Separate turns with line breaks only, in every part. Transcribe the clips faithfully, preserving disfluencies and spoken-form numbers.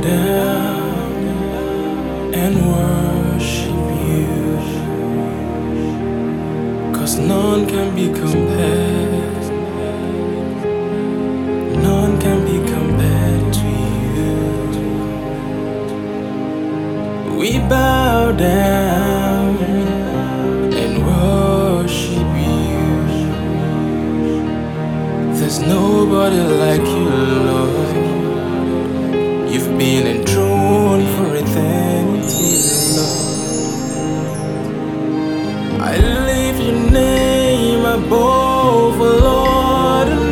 down and worship you, 'cause none can be compared, none can be compared to you. We bow down and worship you. There's nobody like you, Lord. You've been enthroned for eternity, Lord. I lift your name above all other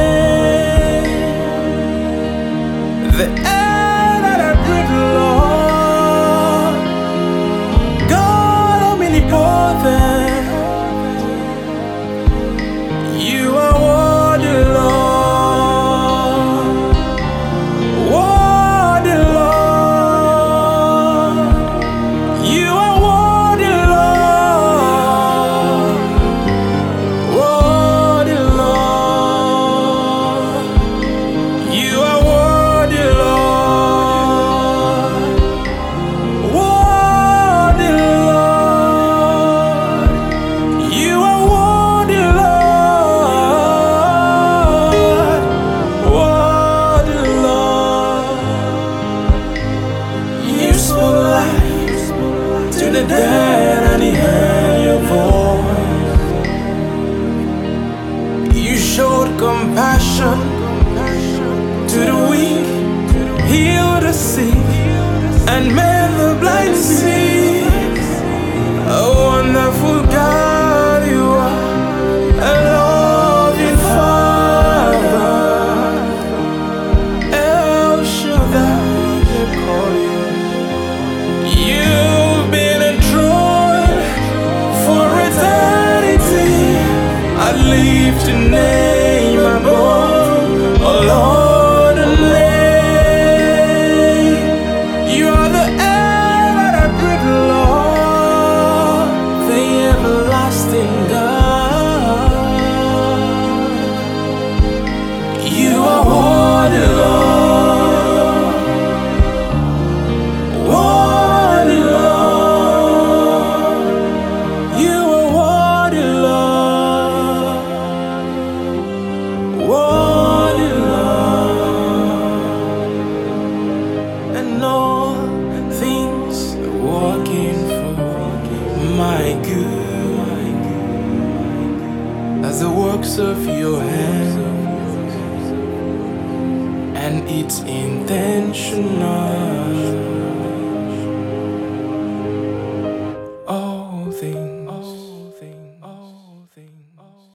name. The air that I breathe, Lord, God omnipotent, you are worthy, Lord. To the dead and he heard your voice. You showed compassion to the weak, healed the sick, and made the blind see. A wonderful God you are, a loving Father. El Shaddai, they call you. You've been enthroned for eternity. I lift your name above all other name. You are the air that I breathe, Lord, the everlasting God. You are worthy, Lord. Worthy, Lord. You are worthy, Lord. Worthy, Lord. And all things are working for my good, as the works of your hands, and it's intentional.